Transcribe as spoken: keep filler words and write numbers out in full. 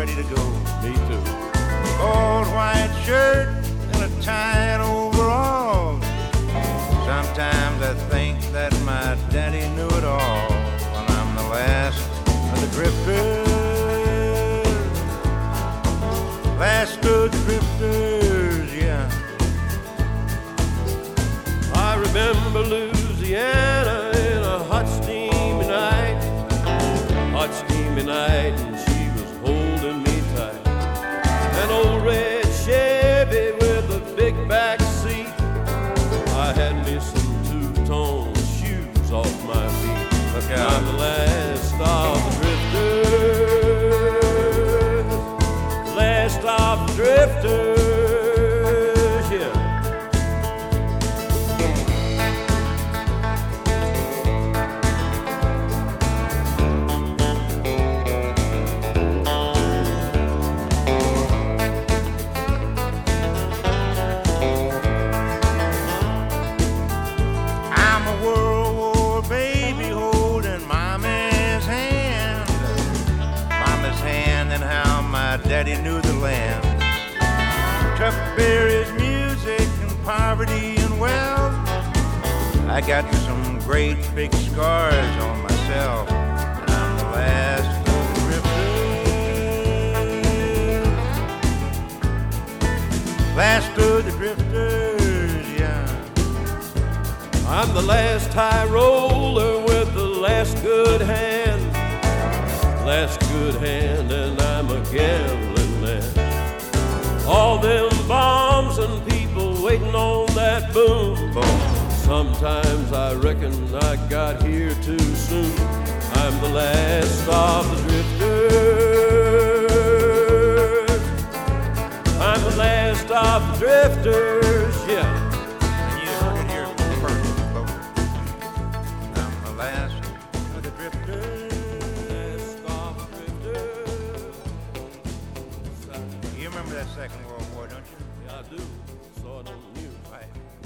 ready to go. Me too. Old white shirt and a tight overalls. Sometimes I think that my daddy knew it all. When I'm the last of the drifters, last of the drifters, yeah. I remember Louisiana in a hot steamy night, hot steamy night, and she was holding me tight. An old red Chevy with a big back seat. I had me some two-tone shoes off my feet. Look out. I'm the last of the drifters, last of the drifters, yeah. I'm a World War baby holding Mama's hand. Mama's hand and how my daddy knew the land. Chuck Berry's music and poverty and wealth. I got some great big scars on myself. And I'm the last of the drifters. Last of the drifters, yeah. I'm the last high roller with the last good hand, last good hand, and I'm a gambling man. All them bombs and people waiting on that boom. Boom. Sometimes I reckon I got here too soon. I'm the last of the drifters. I'm the last of the drifters, yeah. And you heard it here first, folks. I'm the last of the drifters. Last of the drifters. You remember that Second World War, don't you? Yeah, I do. Saw it on the news. Right.